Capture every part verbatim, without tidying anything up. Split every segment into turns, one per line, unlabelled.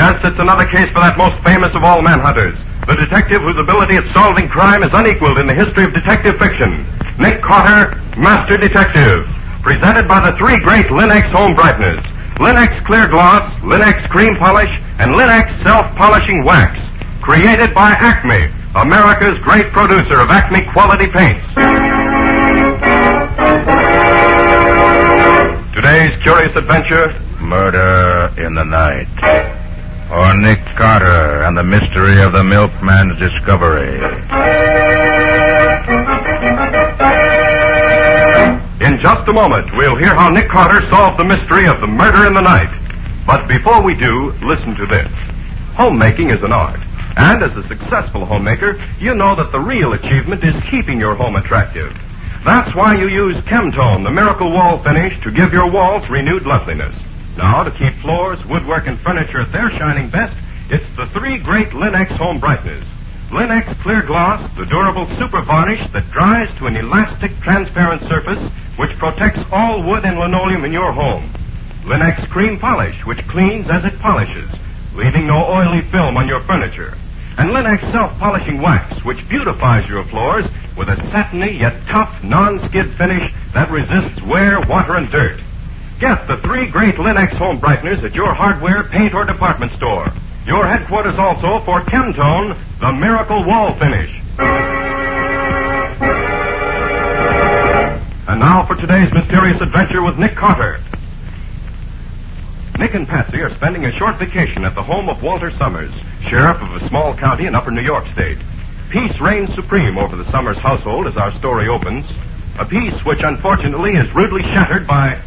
Yes, it's another case for that most famous of all manhunters, the detective whose ability at solving crime is unequaled in the history of detective fiction. Nick Carter, Master Detective. Presented by the three great Linx home brighteners. Linx Clear Gloss, Linx Cream Polish, and Linx Self-Polishing Wax. Created by Acme, America's great producer of Acme quality paints. Today's curious adventure,
Murder in the Night. Or Nick Carter and the mystery of the milkman's discovery.
In just a moment, we'll hear how Nick Carter solved the mystery of the murder in the night. But before we do, listen to this. Homemaking is an art. And as a successful homemaker, you know that the real achievement is keeping your home attractive. That's why you use Chemtone, the miracle wall finish, to give your walls renewed loveliness. Now, to keep floors, woodwork, and furniture at their shining best, it's the three great Linx home brighteners. Linx Clear Gloss, the durable super varnish that dries to an elastic, transparent surface which protects all wood and linoleum in your home. Linx Cream Polish, which cleans as it polishes, leaving no oily film on your furniture. And Linx Self-Polishing Wax, which beautifies your floors with a satiny yet tough, non-skid finish that resists wear, water, and dirt. Get the three great Linx home brighteners at your hardware, paint, or department store. Your headquarters also for Chemtone, the miracle wall finish. And now for today's mysterious adventure with Nick Carter. Nick and Patsy are spending a short vacation at the home of Walter Summers, sheriff of a small county in upper New York State. Peace reigns supreme over the Summers household as our story opens. A peace which unfortunately is rudely shattered by...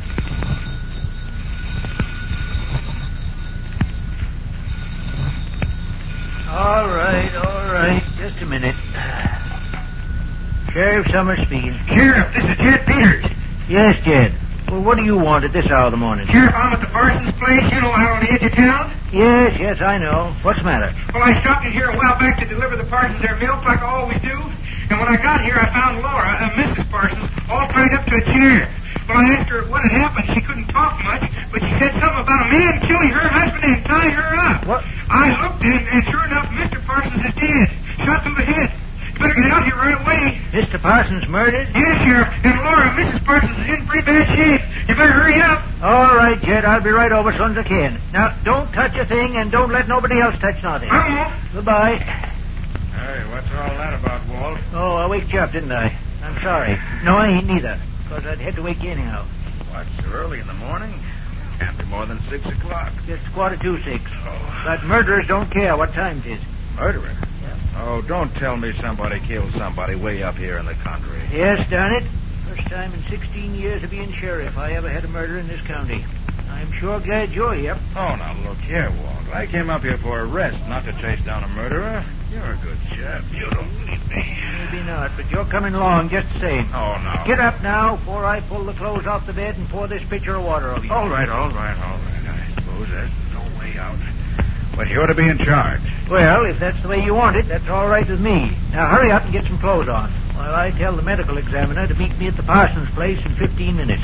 All right, all right. Just a minute. Sheriff Summers speaking.
Sheriff, this is Jed Peters.
Yes, Jed. Well, what do you want at this hour of the morning?
Sheriff, I'm at the Parsons place, you know, out on the edge of town.
Yes, yes, I know. What's the matter?
Well, I stopped in here a while back to deliver the Parsons their milk like I always do. And when I got here, I found Laura, uh, Missus Parsons, all tied up to a chair. Well, I asked her what had happened. She couldn't talk much, but she said something about a man killing her husband and tying her up.
What?
I looked in, and sure enough, Mister Parsons is dead. Shot through the head. You better get out here right away.
Mister Parsons murdered?
Yes, Sheriff. And Laura, Missus Parsons is in pretty bad shape. You better hurry up.
All right, Jed. I'll be right over as soon as I can. Now, don't touch a thing, and don't let nobody else touch nothing.
I won't.
Goodbye.
Hey, what's all that about, Walt?
Oh, I waked you up, didn't I? I'm sorry. No, I ain't neither, because I'd had to wake you anyhow.
What, so early in the morning? Can't be more than six o'clock.
It's quarter to six.
Oh.
But murderers don't care what time it is.
Murderer? Oh, don't tell me somebody killed somebody way up here in the country.
Yes, darn it. First time in sixteen years of being sheriff I ever had a murder in this county. I'm sure glad you're here.
Oh, now look here, Walt. I came up here for a rest, not to chase down a murderer. You're a good chap. You don't need me.
Maybe not, but you're coming along just the same.
Oh, no.
Get up now before I pull the clothes off the bed and pour this pitcher of water over you.
All right, all right, all right. I suppose there's no way out. But you're to be in charge.
Well, if that's the way you want it, that's all right with me. Now hurry up and get some clothes on, while I tell the medical examiner to meet me at the Parsons place in fifteen minutes.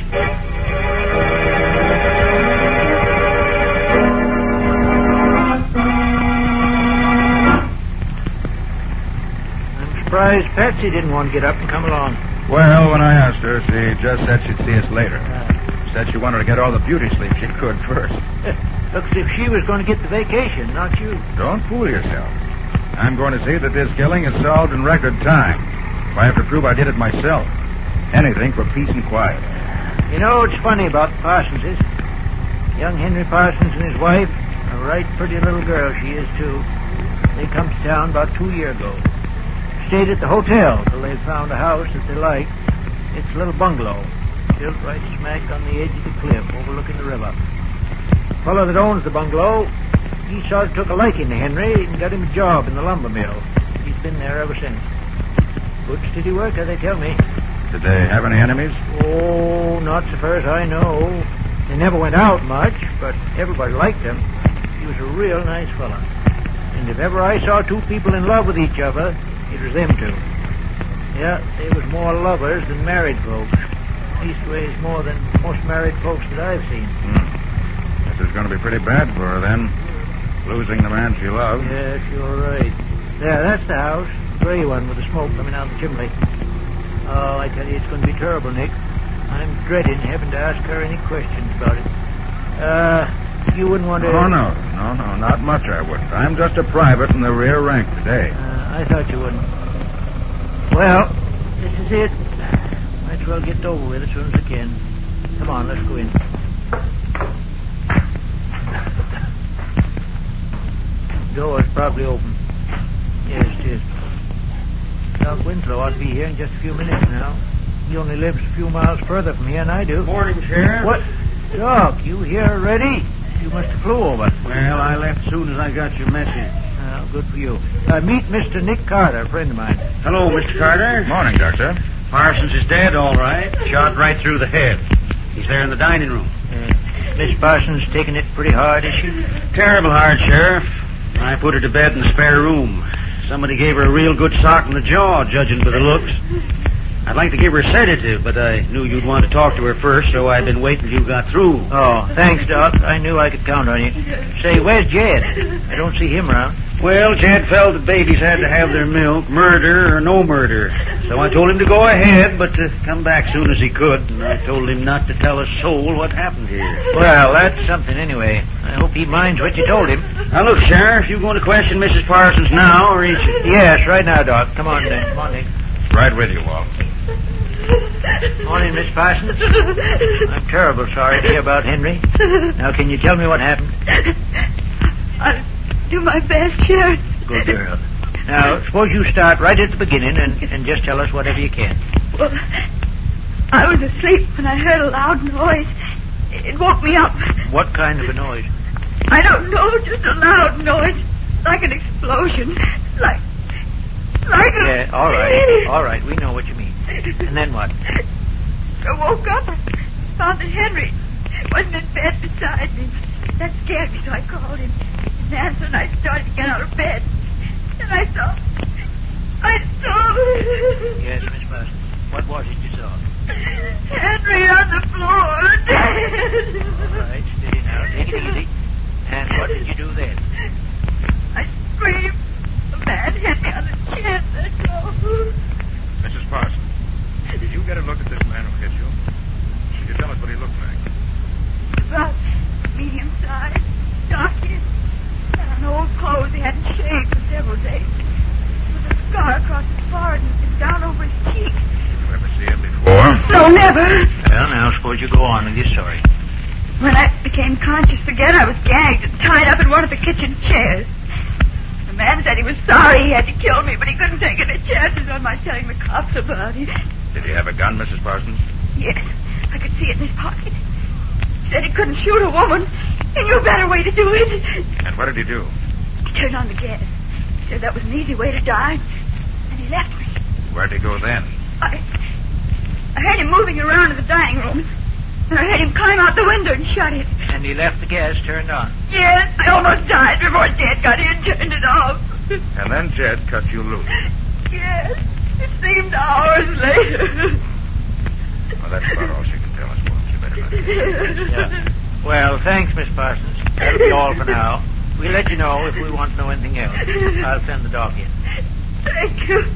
I'm surprised Patsy didn't want to get up and come along.
Well, when I asked her, she just said she'd see us later. Said she wanted to get all the beauty sleep she could first.
Looks as if she was going to get the vacation, not you.
Don't fool yourself. I'm going to see that this killing is solved in record time. If I have to prove I did it myself. Anything for peace and quiet.
You know, it's funny about the Parsonses. Young Henry Parsons and his wife, a right pretty little girl she is, too. They come to town about two years ago. Stayed at the hotel till they found a house that they liked. It's a little bungalow, built right smack on the edge of the cliff overlooking the river. The fellow that owns the bungalow, he sort of took a liking to Henry and got him a job in the lumber mill. He's been there ever since. Good steady worker, they tell me.
Did they have any enemies?
Oh, not so far as I know. They never went out much, but everybody liked him. He was a real nice fellow. And if ever I saw two people in love with each other, it was them two. Yeah, they was more lovers than married folks. Leastways, more than most married folks that I've seen.
Hmm. This is going to be pretty bad for her, then. Losing the man she loved.
Yes, you're right. There, that's the house. The gray one with the smoke coming out the chimney. Oh, I tell you, it's going to be terrible, Nick. I'm dreading having to ask her any questions about it. Uh, you wouldn't want to...
Oh, no. No, no, not much I wouldn't. I'm just a private in the rear rank today.
Uh, I thought you wouldn't. Well, this is it. Might as well get it over with as soon as I can. Come on, let's go in. Door's probably open. Yes, it is. Doc Winslow ought to be here in just a few minutes now. He only lives a few miles further from here than I do.
Morning, Sheriff.
What? Doc, you here already? You must have flew over.
Well, I left soon as I got your message.
Oh, good for you. Uh, meet Mister Nick Carter, a friend of mine.
Hello, Mister Carter.
Morning, Doctor.
Parsons is dead, all right. Shot right through the head. He's there in the dining room.
Uh, Miss Parsons taking it pretty hard, is she?
Terrible hard, Sheriff. I put her to bed in the spare room. Somebody gave her a real good sock in the jaw, judging by the looks. I'd like to give her a sedative, but I knew you'd want to talk to her first, so I've been waiting till you got through.
Oh, thanks, Doc. I knew I could count on you. Say, where's Jed? I don't see him around.
Well, Jed felt that babies had to have their milk, murder or no murder. So I told him to go ahead, but to come back soon as he could. And I told him not to tell a soul what happened here.
Well, that's something anyway. I hope he minds what you told him.
Now, look, Sheriff, you going to question Missus Parsons now, or is it?
Yes, right now, Doc. Come on, then. Come on, Nick.
Right with you, Walt.
Morning, Miss Parsons. I'm terrible sorry to hear about Henry. Now, can you tell me what happened?
I'll do my best, Sheriff.
Good girl. Now, suppose you start right at the beginning and, and just tell us whatever you can.
Well, I was asleep when I heard a loud noise. It woke me up.
What kind of a noise?
I don't know, just a loud noise. Like an explosion. Like... Like a...
Yeah, all right. All right, we know what you mean. And then what?
I woke up and found that Henry wasn't in bed beside me. That scared me, so I called him. In answer, and I started to get out of bed. And I saw... I saw...
Yes, Miss Parsons. What was it you saw?
Henry on the floor, dead.
All right, steady now. Take it easy. And what did you do then?
I screamed. A man hit me on the chin. That's all.
Missus Parsons, did you get a look at this man who hit you? Could you tell us what he looked like?
About medium size, dark-skinned, and on old clothes he hadn't shaved for several days. With a scar across his forehead and down over his cheek.
Did you ever see him before?
No, never.
Well, now, suppose you go on with your story.
When I became conscious again, I was gagged and tied up in one of the kitchen chairs. The man said he was sorry he had to kill me, but he couldn't take any chances on my telling the cops about it.
Did he have a gun, Missus Parsons?
Yes, I could see it in his pocket. He said he couldn't shoot a woman. He knew a better way to do it.
And what did he do?
He turned on the gas. He said that was an easy way to die. And he left me.
Where'd he go then?
I... I heard him moving around in the dining room. And I heard him climb out the window and shut it.
And he left the gas turned on.
Yes, I almost died before Jed got in and turned it off.
And then Jed cut you loose.
Yes, it seemed hours later.
Well, that's about all she can tell us, Walt. You better not.
Yeah. Well, thanks, Miss Parsons. That'll be all for now. We'll let you know if we want to know anything else. I'll send the doc in.
Thank you.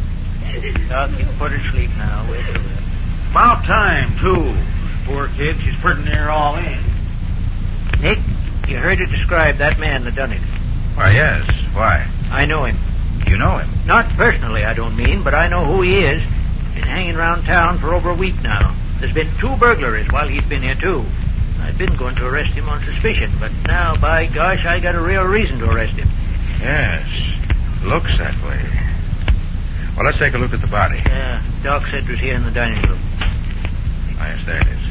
Doc, you can put her to sleep now. Wait till then.
About time, too. Poor kid, she's pretty near all in.
Nick, you heard her describe that man that done it.
Why, yes. Why?
I know him.
You know him?
Not personally, I don't mean, but I know who he is. Been hanging around town for over a week now. There's been two burglaries while he's been here, too. I've been going to arrest him on suspicion, but now, by gosh, I got a real reason to arrest him.
Yes. Looks that way. Well, let's take a look at the body.
Yeah, Doc said it was here in the dining room.
Ah, yes, there it is.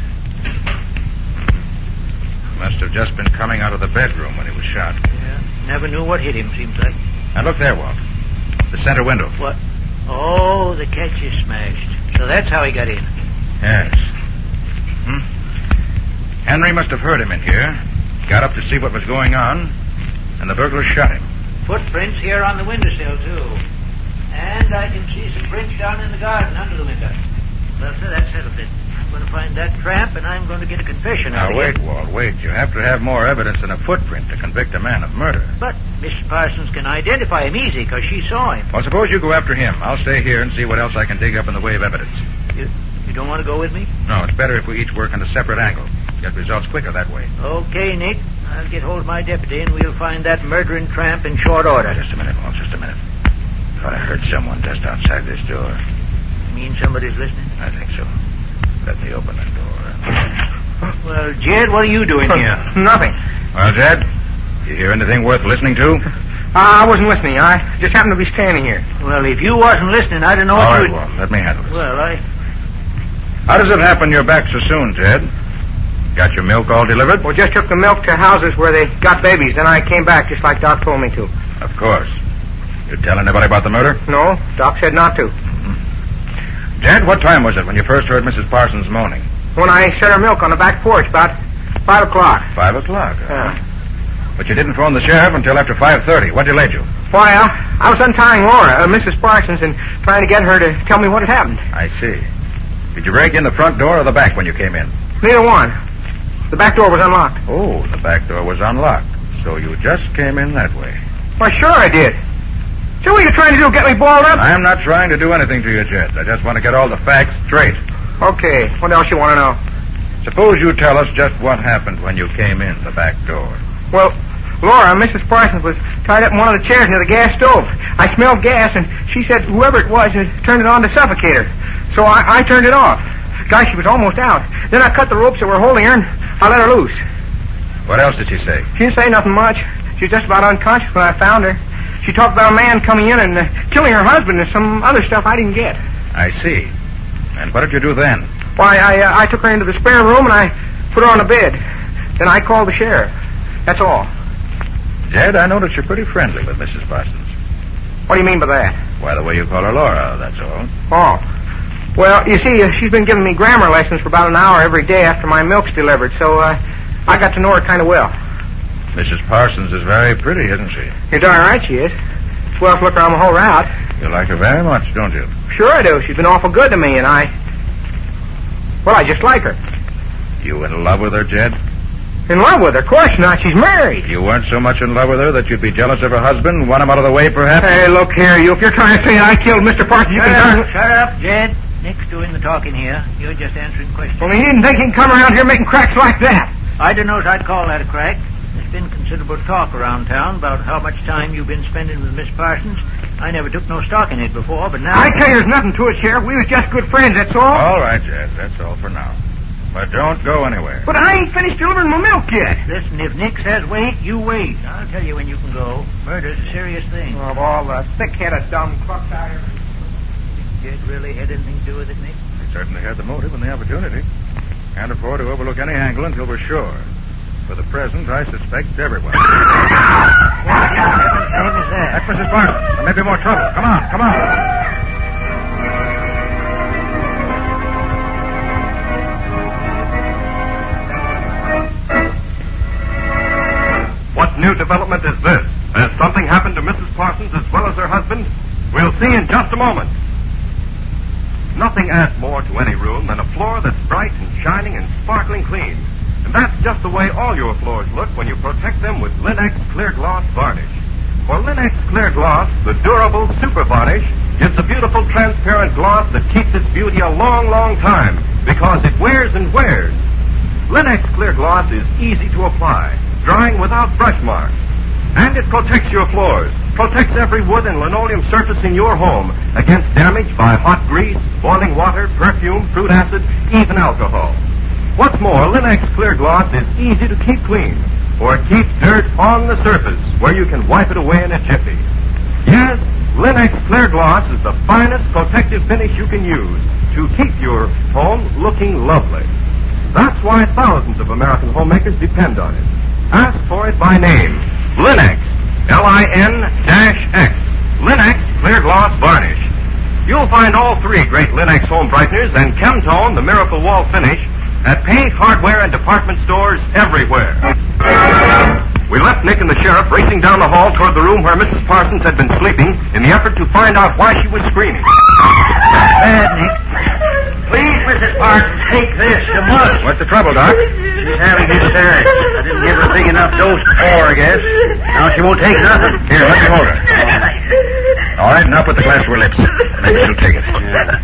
Must have just been coming out of the bedroom when he was shot.
Yeah, never knew what hit him, seems like.
Now, look there, Walt. The center window.
What? Oh, the catch is smashed. So that's how he got in.
Yes. Hmm? Henry must have heard him in here, got up to see what was going on, and the burglar shot him.
Footprints here on the windowsill, too. And I can see some prints down in the garden under the window. Well, sir, that settles it. going to find that tramp, and I'm going to get a confession out
Now,
of
wait,
him.
Walt, wait. You have to have more evidence than a footprint to convict a man of murder.
But Missus Parsons can identify him easy because she saw him.
Well, suppose you go after him. I'll stay here and see what else I can dig up in the way of evidence.
You, you don't want to go with me?
No, it's better if we each work on a separate angle. Get results quicker that way.
Okay, Nick. I'll get hold of my deputy, and we'll find that murdering tramp in short order.
Just a minute, Walt, just a minute. Thought I heard someone just outside this door.
You mean somebody's listening?
I think so. Let me open the door.
Well, Jed, what are you doing here?
Nothing.
Well, Jed, you hear anything worth listening to?
Uh, I wasn't listening. I just happened to be standing here.
Well, if you wasn't listening, I don't know
All
what
right,
you...
Walt, let me handle it.
Well, I...
How does it happen you're back so soon, Jed? Got your milk all delivered?
Well, just took the milk to houses where they got babies, then I came back just like Doc told me to.
Of course. You tell anybody about the murder?
No, Doc said not to.
Jed, what time was it when you first heard Missus Parsons moaning?
When I set her milk on the back porch, about five o'clock.
Five o'clock. Huh?
Yeah.
But you didn't phone the sheriff until after five thirty. What delayed you?
Why, uh, I was untying Laura, uh, Missus Parsons, and trying to get her to tell me what had happened.
I see. Did you break in the front door or the back when you came in?
Neither one. The back door was unlocked.
Oh, the back door was unlocked. So you just came in that way.
Why, sure I did. So what are you trying to do, get me balled up?
I'm not trying to do anything to you, Jed. I just want to get all the facts straight.
Okay, what else you want to know?
Suppose you tell us just what happened when you came in the back door.
Well, Laura, Missus Parsons was tied up in one of the chairs near the gas stove. I smelled gas, and she said whoever it was had turned it on to suffocate her. So I, I turned it off. Gosh, she was almost out. Then I cut the ropes that were holding her, and I let her loose.
What else did she say?
She didn't say nothing much. She was just about unconscious when I found her. She talked about a man coming in and uh, killing her husband and some other stuff I didn't get.
I see. And what did you do then?
Why, I uh, I took her into the spare room and I put her on the bed. Then I called the sheriff. That's all.
Jed, I notice you're pretty friendly with Missus Parsons.
What do you mean by that?
Why, the way you call her Laura, that's all.
Oh. Well, you see, uh, she's been giving me grammar lessons for about an hour every day after my milk's delivered, so uh, I got to know her kind of well.
Missus Parsons is very pretty, isn't she?
You're darn right she is. Well, to look around the whole route.
You like her very much, don't you?
Sure I do. She's been awful good to me, and I... Well, I just like her.
You in love with her, Jed?
In love with her? Of course not. She's married.
You weren't so much in love with her that you'd be jealous of her husband, want him out of the way, perhaps?
Hey, look here, you. If you're trying to say I killed Mister Parsons, you
Shut
can
up,
turn...
shut up, Jed. Nick's doing the talking here. You're just answering questions.
Well, he didn't think he can come around here making cracks like that.
I don't know if I'd call that a crack. There's been considerable talk around town about how much time you've been spending with Miss Parsons. I never took no stock in it before, but now...
I tell you, there's nothing to it, Sheriff. We was just good friends, that's all.
All right, Jed. That's all for now. But don't go anywhere.
But I ain't finished delivering my milk yet.
Listen, if Nick says wait, you wait. I'll tell you when you can go. Murder's a serious thing.
Of all the thick-headed dumb clucks out here.
Jed really had anything to do with it, Nick?
We certainly had the motive and the opportunity. Can't afford to overlook any angle until we're sure. For the present, I suspect everyone.
What in heaven's name is that?
That's Missus Parsons. There may be more trouble. Come on, come on.
What new development is this? Has something happened to Missus Parsons as well as her husband? We'll see in just a moment. Nothing adds more to any room than a floor that's bright and shining and sparkling clean. And that's just the way all your floors look when you protect them with Linex Clear Gloss Varnish. For Linex Clear Gloss, the durable super varnish gives a beautiful transparent gloss that keeps its beauty a long, long time because it wears and wears. Linex Clear Gloss is easy to apply, drying without brush marks. And it protects your floors, protects every wood and linoleum surface in your home against damage by hot grease, boiling water, perfume, fruit acid, even alcohol. What's more, Linex Clear Gloss is easy to keep clean, for it keeps dirt on the surface where you can wipe it away in a jiffy. Yes, Linex Clear Gloss is the finest protective finish you can use to keep your home looking lovely. That's why thousands of American homemakers depend on it. Ask for it by name. Linex, L I N X, Linex Clear Gloss Varnish. You'll find all three great Linex home brighteners and Chemtone, the Miracle Wall Finish, at paint, hardware, and department stores everywhere. We left Nick and the sheriff racing down the hall toward the room where Missus Parsons had been sleeping in the effort to find out why she was screaming.
Bad, Nick.
Please,
Missus Parsons, take this. You must.
What's the trouble, Doc?
She's having hysterics. I didn't give her a big enough dose before, I guess. Now she won't take nothing.
Here, let me hold her. All right, now put the glass to her lips. Maybe she'll take it.
Yeah.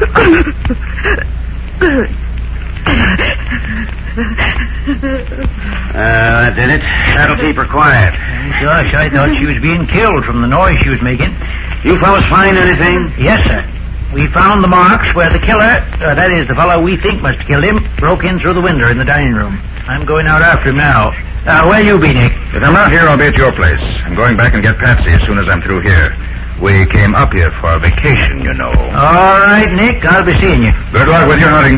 Uh, that did it. That'll keep her quiet.
Gosh, I thought she was being killed from the noise she was making.
You fellas find anything?
Yes, sir. We found the marks where the killer, uh, that is, the fellow we think must have killed him, broke in through the window in the dining room. I'm going out after him now. Uh, where you be, Nick?
If I'm not here, I'll be at your place. I'm going back and get Patsy as soon as I'm through here. We came up here for a vacation, you know.
All right, Nick. I'll be seeing you.
Good luck with your hunting.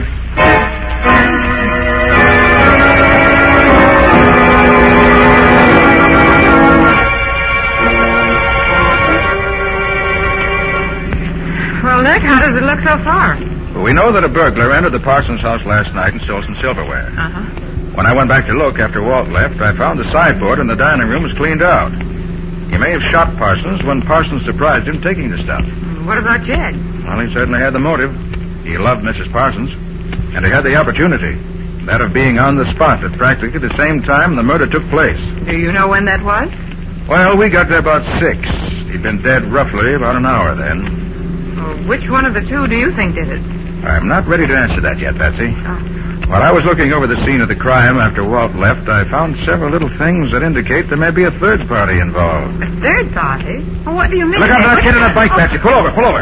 Well, Nick, how does it look so far?
Well, we know that a burglar entered the Parsons house last night and stole some silverware.
Uh-huh.
When I went back to look after Walt left, I found the sideboard in the dining room was cleaned out. He may have shot Parsons when Parsons surprised him taking the stuff.
What about Jed?
Well, he certainly had the motive. He loved Missus Parsons, and he had the opportunity, that of being on the spot at practically the same time the murder took place.
Do you know when that was?
Well, we got there about six. He'd been dead roughly about an hour then.
Well, which one of the two do you think did it?
I'm not ready to answer that yet, Patsy.
Oh.
While I was looking over the scene of the crime after Walt left, I found several little things that indicate there may be a third party involved.
A third party? Well, what do you mean?
Look out for that kid in the bike, Patsy. Pull over, pull over.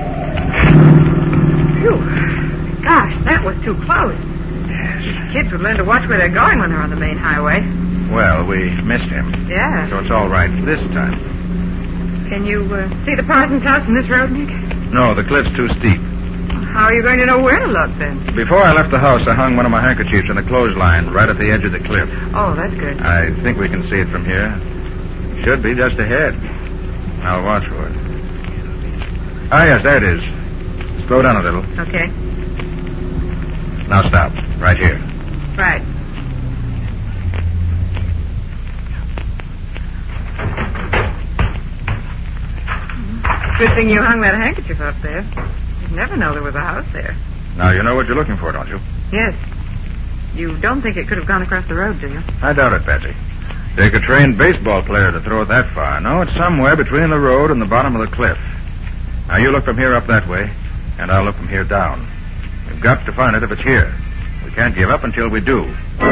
Phew. Gosh, that was too close. These kids would learn to watch where they're going when they're on the main highway.
Well, we missed him.
Yeah.
So it's all right this time.
Can you uh, see the Parsons house from this road, Nick?
No, the cliff's too steep.
How are you going to know where to look, then?
Before I left the house, I hung one of my handkerchiefs in the clothesline right at the edge of the cliff.
Oh, that's good.
I think we can see it from here. Should be just ahead. I'll watch for it. Ah, yes, there it is. Slow down a little.
Okay.
Now stop. Right here.
Right. Good thing you hung that handkerchief up there. You'd never know there was a house there.
Now you know what you're looking for, don't you?
Yes. You don't think it could have gone across the road, do you?
I doubt it, Patsy. Take a trained baseball player to throw it that far. No, it's somewhere between the road and the bottom of the cliff. Now you look from here up that way, and I'll look from here down. We've got to find it if it's here. We can't give up until we do.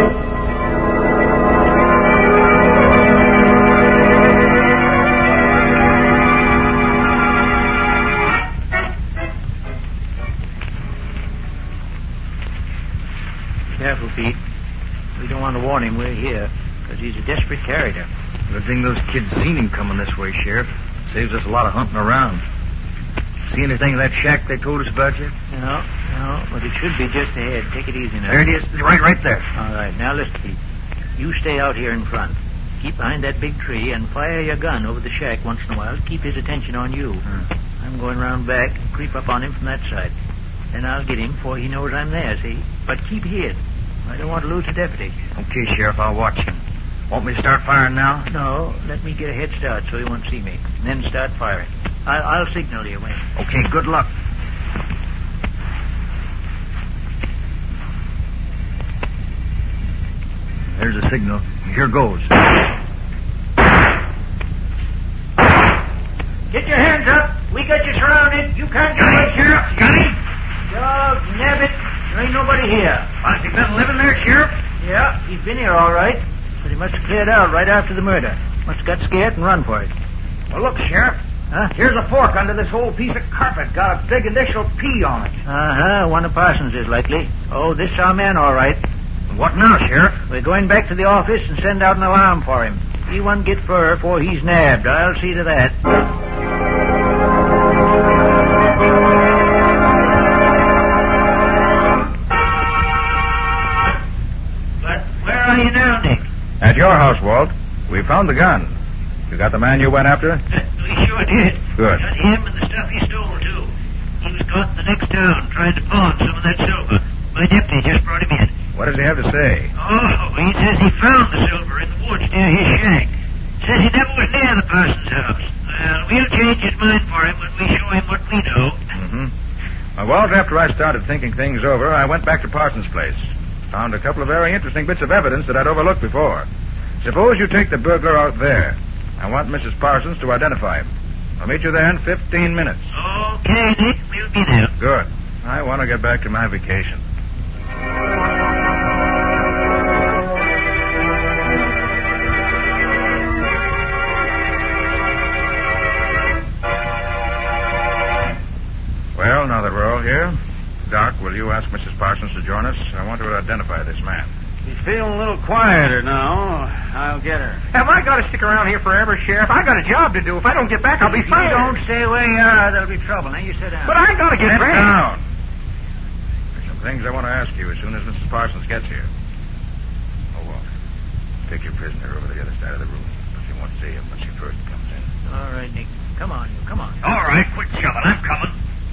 Careful, Pete. We don't want to warn him we're here, because he's a desperate character.
Good thing those kids seen him coming this way, Sheriff. Saves us a lot of hunting around. See anything of that shack they told us about yet?
No, no, but it should be just ahead. Take it easy now.
There it is. Right, right there.
All right, now listen, Pete. You stay out here in front. Keep behind that big tree and fire your gun over the shack once in a while to keep his attention on you.
Hmm.
I'm going round back and creep up on him from that side. Then I'll get him before he knows I'm there, see? But keep hid. I don't want to lose the deputy.
Okay, Sheriff, I'll watch him. Want me to start firing now?
No, let me get a head start so he won't see me. And then start firing. I'll, I'll signal you when.
Okay, good luck. There's a signal. Here goes.
Get your hands up. We got you surrounded. You can't get away, Sheriff.
Got him?
Dog, nabbit. There ain't nobody here.
Has he been living there, Sheriff?
Yeah, he's been here all right. But he must have cleared out right after the murder. Must have got scared and run for it.
Well, look, Sheriff.
Huh?
Here's a fork under this old piece of carpet. Got a big initial P on it.
Uh-huh. One of Parsons is likely. Oh, this our man, all right.
What now, Sheriff?
We're going back to the office and send out an alarm for him. He won't get fur before he's nabbed. I'll see to that. But where are you now, Nick?
At your house, Walt. We found the gun. You got the man you went after?
We sure did.
Good.
Got him and the stuff he stole, too. He was caught in the next town trying to pawn some of that silver. My deputy just brought him in.
What does he have to say?
Oh, he says he found the silver in the woods near his shack. Says he never was near the Parsons house. Well, we'll change his mind for him when we show him what we know.
Mm-hmm. Well, Walter, after I started thinking things over, I went back to Parsons' place. Found a couple of very interesting bits of evidence that I'd overlooked before. Suppose you take the burglar out there. I want Missus Parsons to identify him. I'll meet you there in fifteen minutes.
Okay, Nick. We'll be there.
Good. I want to get back to my vacation. Well, now that we're all here, Doc, will you ask Missus Parsons to join us? I want her to identify this man.
She's feeling a little quieter now. I'll get her.
Have I got to stick around here forever, Sheriff? I got a job to do. If I don't get back, I'll be
If you
fired.
don't stay where you are, there'll be trouble. Now you sit down.
But I got to get
Sit
back.
down. There's some things I want to ask you as soon as Missus Parsons gets here. Oh, Walter, take your prisoner over to the other side of the room. She won't see him when she first comes in.
All right, Nick. Come on, you. Come on.
All right, quit shoving. I'm coming.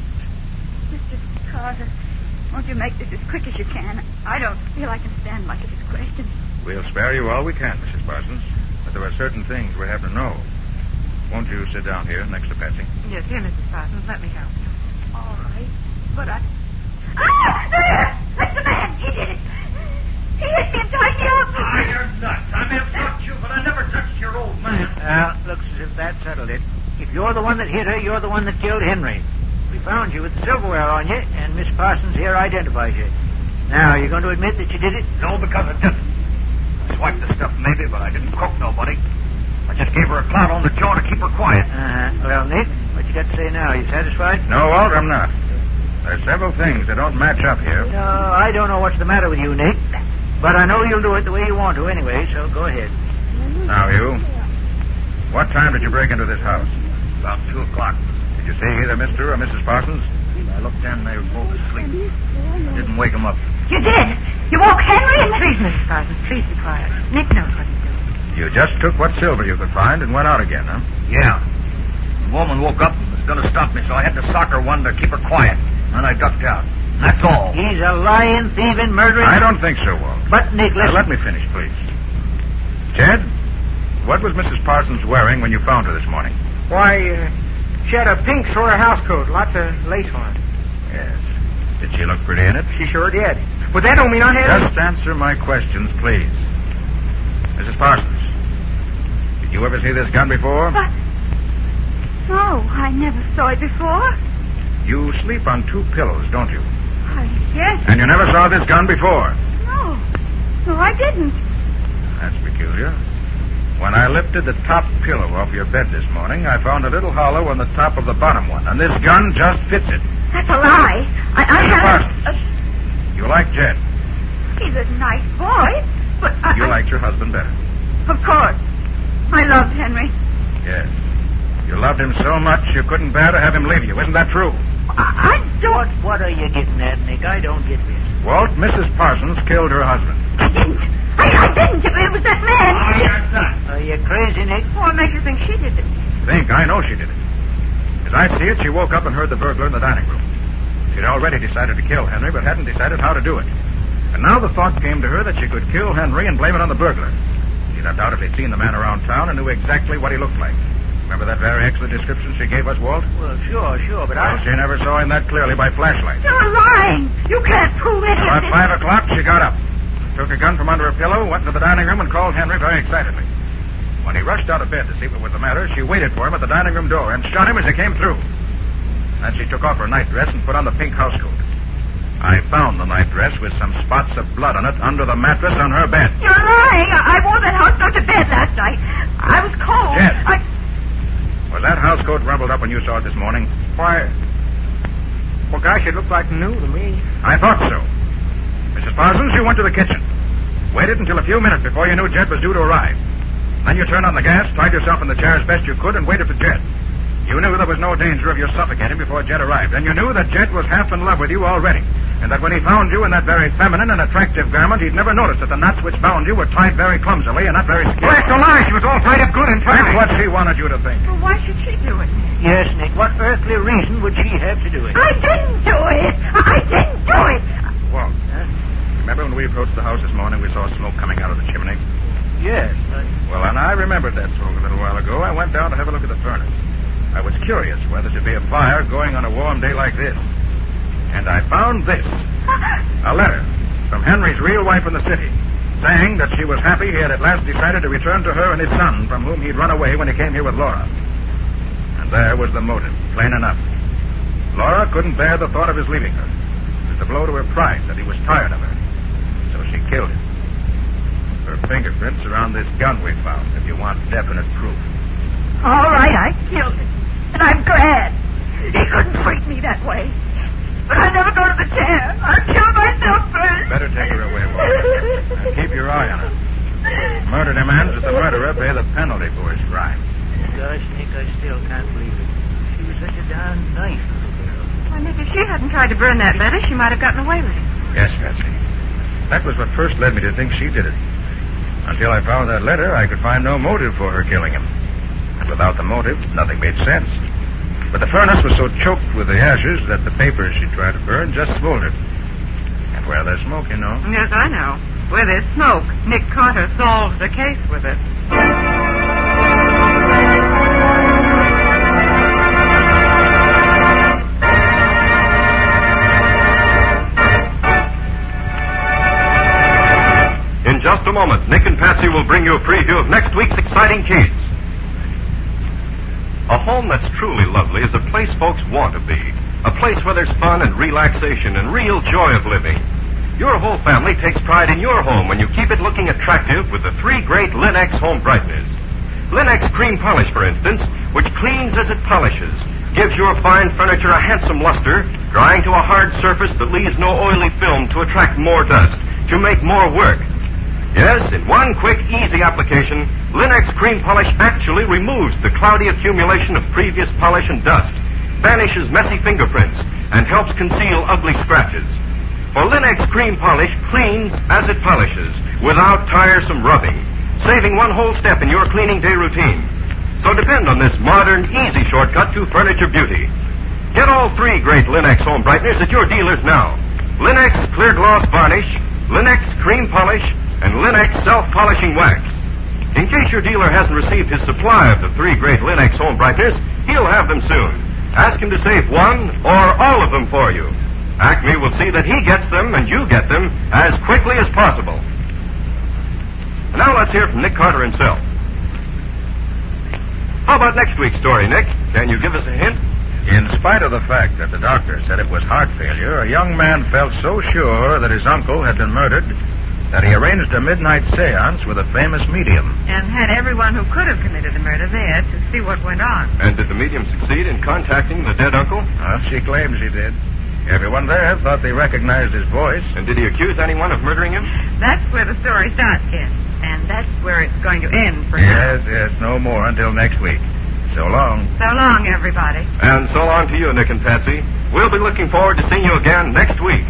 Mister Carter, won't you make this as quick as you can? I don't feel I can stand much of this question.
We'll spare you all we can, Missus Parsons. But there are certain things we have to know. Won't you sit down here next to Patsy?
Yes, here, Missus Parsons. Let me help you.
All right, but I... Ah! There! That's the man! He did it! He hit me and tied me up!
Ah, you're nuts. I may have touched you, but I never touched your old man.
Well, looks as if that settled it. If you're the one that hit her, you're the one that killed Henry. We found you with silverware on you, and Miss Parsons here identifies you. Now, you're going to admit that you did it?
No, because I didn't. I swiped the stuff maybe, but I didn't croak nobody. I just gave her a clout on the jaw to keep her quiet.
Uh-huh. Well, Nick, what you got to say now? You satisfied?
No, Walter, I'm not. There's several things that don't match up here.
No, I don't know what's the matter with you, Nick. But I know you'll do it the way you want to anyway, so go ahead.
Now, you. What time did you break into this house?
About two o'clock.
Did you see either Mister or Missus Parsons?
I looked in, they were both asleep. I didn't wake them up.
You did! You woke Henry and...
Please, Missus Parsons, please be quiet. Nick knows what he's doing.
You just took what silver you could find and went out again, huh?
Yeah. The woman woke up and was going to stop me, so I had to sock her one to keep her quiet. And I ducked out. That's all.
He's a lying, thieving, murdering...
I don't think so, Walt.
But, Nick,
Now,
listen...
let me finish, please. Jed, what was Missus Parsons wearing when you found her this morning?
Why, uh, she had a pink sort of house coat, lots of lace on it.
Yes. Did she look pretty in it?
She sure did. But that don't mean I had...
Just answer my questions, please. Missus Parsons, did you ever see this gun before?
But... No, I never saw it before.
You sleep on two pillows, don't you?
I guess...
And you never saw this gun before?
No. No, I didn't.
That's peculiar. When I lifted the top pillow off your bed this morning, I found a little hollow on the top of the bottom one, and this gun just fits it.
That's a lie. I, I
Missus
haven't...
Parsons,
Uh,
you like Jed.
he's a nice boy, but I...
You
I-
liked your husband better.
Of course. I loved Henry.
Yes. You loved him so much you couldn't bear to have him leave you. Isn't that true?
I, I don't...
What, what are you getting at, Nick? I don't get this.
Walt, Missus Parsons killed her husband.
I didn't. I, I didn't. It was that man.
Ah, you're nuts.
Are you crazy, Nick?
What makes you think she did it?
Think, I know she did it. As I see it, she woke up and heard the burglar in the dining room. She'd already decided to kill Henry, but hadn't decided how to do it. And now the thought came to her that she could kill Henry and blame it on the burglar. She'd undoubtedly seen the man around town and knew exactly what he looked like. Remember that very excellent description she gave us, Walt?
Well, sure, sure, but
Well,
I...
she never saw him that clearly by flashlight.
You're lying. You can't prove any of
About
this.
five o'clock, she got up, took a gun from under her pillow, went into the dining room, and called Henry very excitedly. When he rushed out of bed to see what was the matter, she waited for him at the dining room door and shot him as he came through. Then she took off her nightdress and put on the pink housecoat. I found the nightdress with some spots of blood on it under the mattress on her bed.
You're lying. I, I wore that housecoat to bed last night. I was cold.
Jed.
I...
Was that housecoat rumpled up when you saw it this morning?
Why... Well, gosh, it looked like new to me.
I thought so. Missus Parsons, you went to the kitchen. Waited until a few minutes before you knew Jed was due to arrive. Then you turned on the gas, tied yourself in the chair as best you could, and waited for Jed. You knew there was no danger of your suffocating before Jed arrived, and you knew that Jed was half in love with you already, and that when he found you in that very feminine and attractive garment, he'd never noticed that the knots which bound you were tied very clumsily and not very skillfully.
Well, that's a lie. She was all tied up good and tight.
That's what she wanted you to think.
Well, why should she do it?
Yes, Nick, what earthly reason would she have to do it?
I didn't do it. I didn't do it.
Walt, remember when we approached the house this morning, we saw smoke coming out of the chimney?
Yes. I...
Well, and I remembered that smoke a little while ago. I went down to have a look at the furnace. I was curious whether there'd be a fire going on a warm day like this. And I found this. A letter from Henry's real wife in the city, saying that she was happy he had at last decided to return to her and his son, from whom he'd run away when he came here with Laura. And there was the motive, plain enough. Laura couldn't bear the thought of his leaving her. It was a blow to her pride that he was tired of her. So she killed him. Her fingerprints are on this gun we found, if you want definite proof.
All right, I killed him. And I'm glad. He couldn't treat me that way. But I'll never go to the chair. I'll kill myself first.
Better take her away, Laura. And keep your eye on her. Murder demands that the murderer pay the penalty for his crime.
Gosh, Nick, I still can't believe it. She was such a darn nice little girl.
Well, Nick, if she hadn't tried to burn that letter, she might have gotten away with it.
Yes, Patsy. That was what first led me to think she did it. Until I found that letter, I could find no motive for her killing him. And without the motive, nothing made sense. But the furnace was so choked with the ashes that the papers she tried to burn just smoldered. And where there's smoke, you know.
Yes, I know. Where there's smoke, Nick Carter solves the case with it.
In just a moment, Nick and Patsy will bring you a preview of next week's exciting case. A home that's truly lovely is a place folks want to be. A place where there's fun and relaxation and real joy of living. Your whole family takes pride in your home when you keep it looking attractive with the three great Linx home brighteners. Linx Cream Polish, for instance, which cleans as it polishes, gives your fine furniture a handsome luster, drying to a hard surface that leaves no oily film to attract more dust, to make more work. Yes, in one quick, easy application, Linx Cream Polish actually removes the cloudy accumulation of previous polish and dust, banishes messy fingerprints, and helps conceal ugly scratches. For Linx Cream Polish cleans as it polishes, without tiresome rubbing, saving one whole step in your cleaning day routine. So depend on this modern, easy shortcut to furniture beauty. Get all three great Linx home brighteners at your dealers now. Linx Clear Gloss Varnish, Linx Cream Polish, and Linx Self-Polishing Wax. In case your dealer hasn't received his supply of the three great Linx home brighteners, he'll have them soon. Ask him to save one or all of them for you. Acme will see that he gets them and you get them as quickly as possible. And now let's hear from Nick Carter himself. How about next week's story, Nick? Can you give us a hint?
In spite of the fact that the doctor said it was heart failure, a young man felt so sure that his uncle had been murdered that he arranged a midnight seance with a famous medium.
And had everyone who could have committed the murder there to see what went on.
And did the medium succeed in contacting the dead uncle?
Well, she claims he did. Everyone there thought they recognized his voice.
And did he accuse anyone of murdering him?
That's where the story starts, Ken. And that's where it's going to end for
yes,
now.
Yes, yes, no more until next week. So long.
So long, everybody.
And so long to you, Nick and Patsy. We'll be looking forward to seeing you again next week.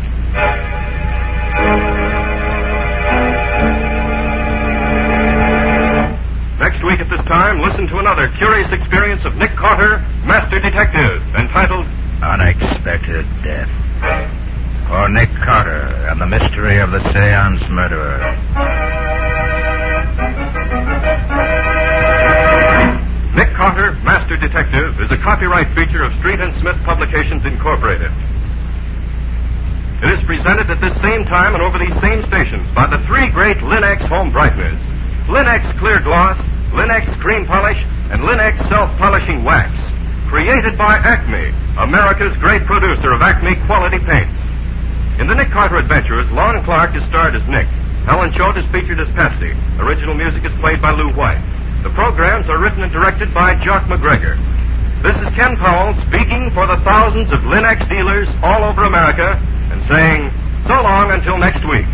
Next week at this time, listen to another curious experience of Nick Carter, Master Detective, entitled
Unexpected Death. For Nick Carter and the mystery of the Seance Murderer.
Nick Carter, Master Detective, is a copyright feature of Street and Smith Publications, Incorporated. It is presented at this same time and over these same stations by the three great Linx home brighteners. Linx Clear Gloss, Linx Cream Polish, and Linx Self-Polishing Wax. Created by Acme, America's great producer of Acme quality paints. In the Nick Carter Adventures, Lon Clark is starred as Nick. Helen Choate is featured as Patsy. Original music is played by Lou White. The programs are written and directed by Jock McGregor. This is Ken Powell speaking for the thousands of Linx dealers all over America and saying so long until next week.